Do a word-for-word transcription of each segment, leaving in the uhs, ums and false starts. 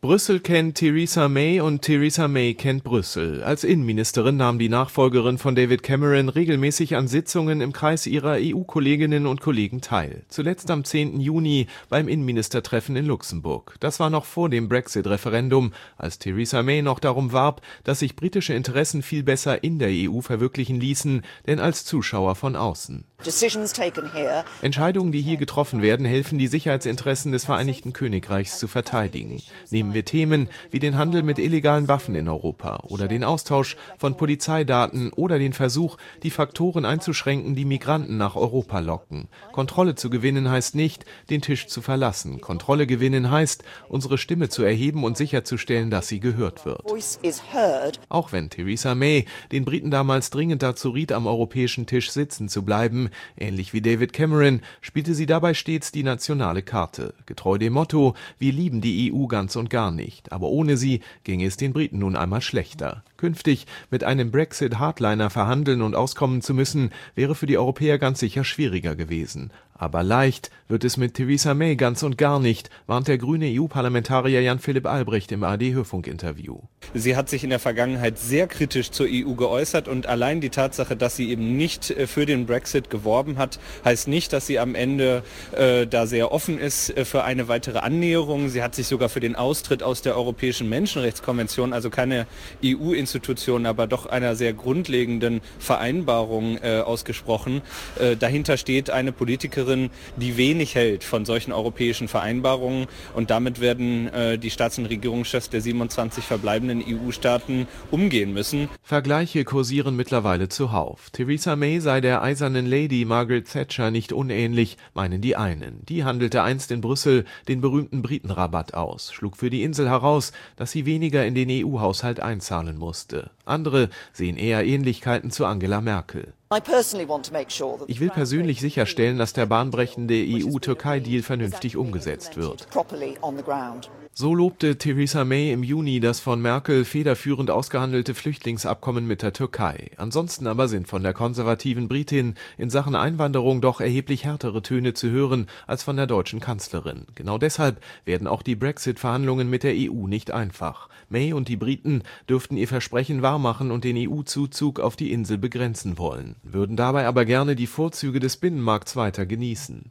Brüssel kennt Theresa May und Theresa May kennt Brüssel. Als Innenministerin nahm die Nachfolgerin von David Cameron regelmäßig an Sitzungen im Kreis ihrer E U-Kolleginnen und Kollegen teil. Zuletzt am zehnten Juni beim Innenministertreffen in Luxemburg. Das war noch vor dem Brexit-Referendum, als Theresa May noch darum warb, dass sich britische Interessen viel besser in der E U verwirklichen ließen, denn als Zuschauer von außen. Entscheidungen, die hier getroffen werden, helfen, die Sicherheitsinteressen des Vereinigten Königreichs zu verteidigen. Nehmen wir Themen wie den Handel mit illegalen Waffen in Europa oder den Austausch von Polizeidaten oder den Versuch, die Faktoren einzuschränken, die Migranten nach Europa locken. Kontrolle zu gewinnen heißt nicht, den Tisch zu verlassen. Kontrolle gewinnen heißt, unsere Stimme zu erheben und sicherzustellen, dass sie gehört wird. Auch wenn Theresa May den Briten damals dringend dazu riet, am europäischen Tisch sitzen zu bleiben, ähnlich wie David Cameron, spielte sie dabei stets die nationale Karte. Getreu dem Motto, wir lieben die E U ganz und gar nicht, aber ohne sie ginge es den Briten nun einmal schlechter. Künftig mit einem Brexit-Hardliner verhandeln und auskommen zu müssen, wäre für die Europäer ganz sicher schwieriger gewesen. Aber leicht wird es mit Theresa May ganz und gar nicht, warnt der grüne E U-Parlamentarier Jan-Philipp Albrecht im A R D-Hörfunk-Interview. Sie hat sich in der Vergangenheit sehr kritisch zur E U geäußert und allein die Tatsache, dass sie eben nicht für den Brexit geworben hat, heißt nicht, dass sie am Ende äh, da sehr offen ist äh, für eine weitere Annäherung. Sie hat sich sogar für den Austritt aus der Europäischen Menschenrechtskonvention, also keine E U-Institution, aber doch einer sehr grundlegenden Vereinbarung äh, ausgesprochen. Äh, dahinter steht eine Politikerin, die wenig hält von solchen europäischen Vereinbarungen, und damit werden äh, die Staats- und Regierungschefs der siebenundzwanzig verbleibenden E U-Staaten umgehen müssen. Vergleiche kursieren mittlerweile zuhauf. Theresa May sei der eisernen Lady Margaret Thatcher nicht unähnlich, meinen die einen. Die handelte einst in Brüssel den berühmten Britenrabatt aus, schlug für die Insel heraus, dass sie weniger in den E U-Haushalt einzahlen musste. Andere sehen eher Ähnlichkeiten zu Angela Merkel. Ich will persönlich sicherstellen, dass der bahnbrechende E U-Türkei-Deal vernünftig umgesetzt wird. So lobte Theresa May im Juni das von Merkel federführend ausgehandelte Flüchtlingsabkommen mit der Türkei. Ansonsten aber sind von der konservativen Britin in Sachen Einwanderung doch erheblich härtere Töne zu hören als von der deutschen Kanzlerin. Genau deshalb werden auch die Brexit-Verhandlungen mit der E U nicht einfach. May und die Briten dürften ihr Versprechen wahrmachen und den E U-Zuzug auf die Insel begrenzen wollen, würden dabei aber gerne die Vorzüge des Binnenmarkts weiter genießen.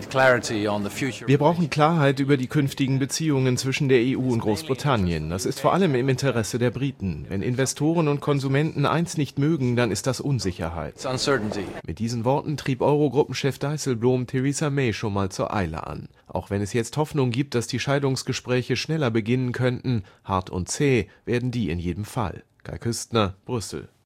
Wir brauchen Klarheit über die künftigen Beziehungen zwischen der E U und Großbritannien. Das ist vor allem im Interesse der Briten. Wenn Investoren und Konsumenten eins nicht mögen, dann ist das Unsicherheit. Mit diesen Worten trieb Eurogruppenchef Dijsselbloem Theresa May schon mal zur Eile an. Auch wenn es jetzt Hoffnung gibt, dass die Scheidungsgespräche schneller beginnen könnten, hart und zäh werden die in jedem Fall. Kai Küstner, Brüssel.